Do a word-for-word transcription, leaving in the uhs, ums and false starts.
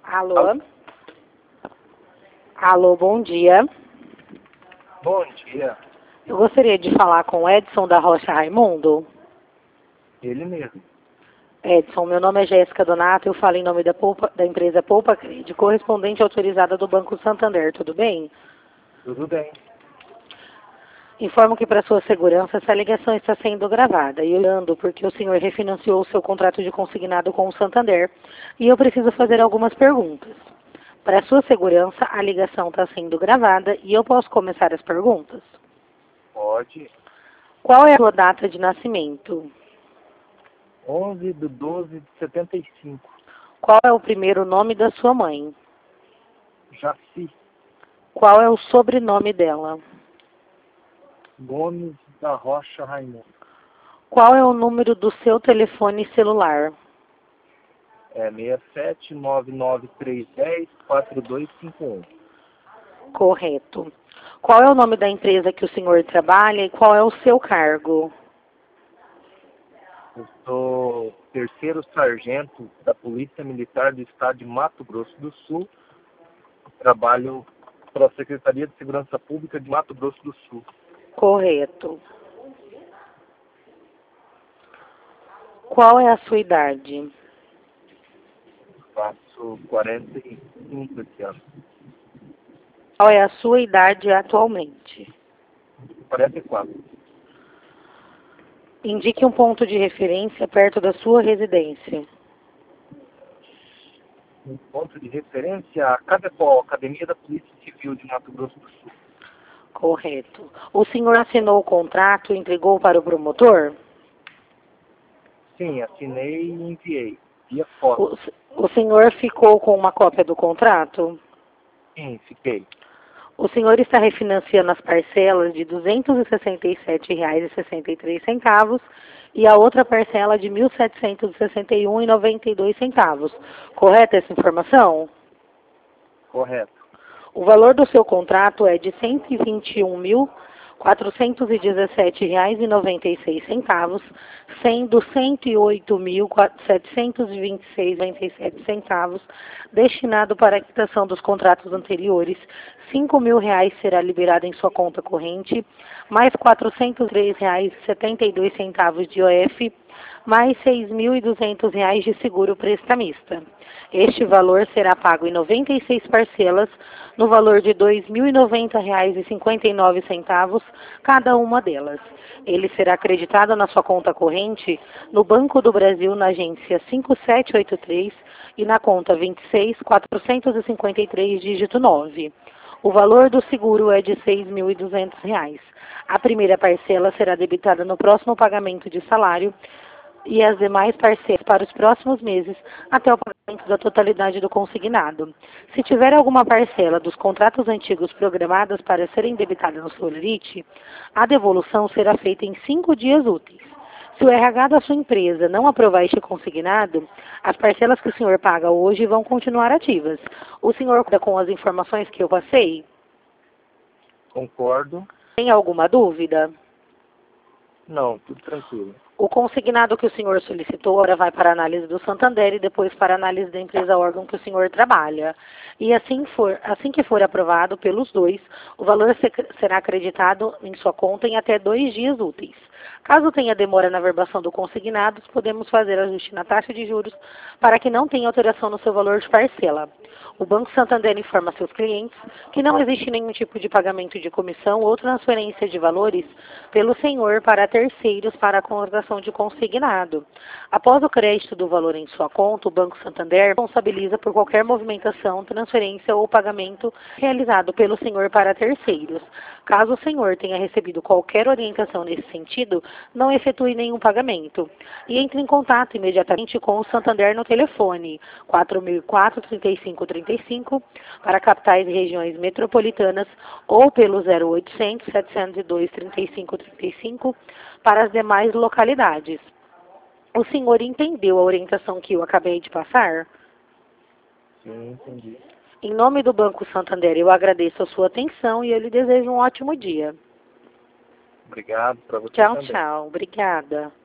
Alô? Alô, bom dia. Bom dia. Eu gostaria de falar com o Edson da Rocha Raimundo. Ele mesmo. Edson, meu nome é Jéssica Donato, eu falo em nome da, Poupa, da empresa Poupa Cred, correspondente autorizada do Banco Santander, tudo bem? Tudo bem. Informo que para sua segurança essa ligação está sendo gravada e olhando porque o senhor refinanciou o seu contrato de consignado com o Santander e eu preciso fazer algumas perguntas. Para sua segurança, a ligação está sendo gravada e eu posso começar as perguntas? Pode. Qual é a sua data de nascimento? onze de doze de setenta e cinco. Qual é o primeiro nome da sua mãe? Jaci Qual é o sobrenome dela? Gomes da Rocha Raimundo. Qual é o número do seu telefone celular? É seis sete nove nove três um zero quatro dois cinco um. Correto. Qual é o nome da empresa que o senhor trabalha e qual é o seu cargo? Eu sou terceiro sargento da Polícia Militar do Estado de Mato Grosso do Sul. Trabalho para a Secretaria de Segurança Pública de Mato Grosso do Sul. Correto. Qual é a sua idade? Faço quarenta e cinco esse ano. Qual é a sua idade atualmente? quarenta e quatro. Indique um ponto de referência perto da sua residência. Um ponto de referência a CADEPOL, Academia da Polícia Civil de Mato Grosso do Sul. Correto. O senhor assinou o contrato e entregou para o promotor? Sim, assinei e enviei. Via foto. O, o senhor ficou com uma cópia do contrato? Sim, fiquei. O senhor está refinanciando as parcelas de duzentos e sessenta e sete reais e sessenta e três centavos e a outra parcela de mil setecentos e sessenta e um reais e noventa e dois centavos. Correta essa informação? Correto. O valor do seu contrato é de cento e vinte e um mil quatrocentos e dezessete reais e noventa e seis centavos, sendo cento e oito mil setecentos e vinte e seis reais e noventa e sete centavos destinado para a quitação dos contratos anteriores, cinco mil reais será liberado em sua conta corrente, mais quatrocentos e três reais e setenta e dois centavos de O F, mais seis mil e duzentos reais de seguro prestamista. Este valor será pago em noventa e seis parcelas, no valor de dois mil e noventa reais e cinquenta e nove centavos, cada uma delas. Ele será acreditado na sua conta corrente no Banco do Brasil, na agência cinco sete oito três e na conta vinte e seis quatrocentos e cinquenta e três, dígito nove. O valor do seguro é de seis mil e duzentos reais. A primeira parcela será debitada no próximo pagamento de salário e as demais parcelas para os próximos meses até o pagamento da totalidade do consignado. Se tiver alguma parcela dos contratos antigos programadas para serem debitadas no Solerite, a devolução será feita em cinco dias úteis. Se o R H da sua empresa não aprovar este consignado, as parcelas que o senhor paga hoje vão continuar ativas. O senhor concorda com as informações que eu passei? Concordo. Tem alguma dúvida? Não, tudo tranquilo. O consignado que o senhor solicitou agora vai para a análise do Santander e depois para a análise da empresa órgão que o senhor trabalha. E assim, for, assim que for aprovado pelos dois, o valor será acreditado em sua conta em até dois dias úteis. Caso tenha demora na verbação do consignado, podemos fazer ajuste na taxa de juros para que não tenha alteração no seu valor de parcela. O Banco Santander informa seus clientes que não existe nenhum tipo de pagamento de comissão ou transferência de valores pelo senhor para terceiros para a contratação de consignado. Após o crédito do valor em sua conta, o Banco Santander responsabiliza por qualquer movimentação, transferência ou pagamento realizado pelo senhor para terceiros. Caso o senhor tenha recebido qualquer orientação nesse sentido, não efetue nenhum pagamento. E entre em contato imediatamente com o Santander no telefone quatro mil e quatro, trinta e cinco trinta e cinco para capitais e regiões metropolitanas ou pelo zero oitocentos, setecentos e dois, trinta e cinco trinta e cinco para as demais localidades. O senhor entendeu a orientação que eu acabei de passar? Sim, entendi. Em nome do Banco Santander, eu agradeço a sua atenção e eu lhe desejo um ótimo dia. Obrigado para você Tchau, também. tchau. Obrigada.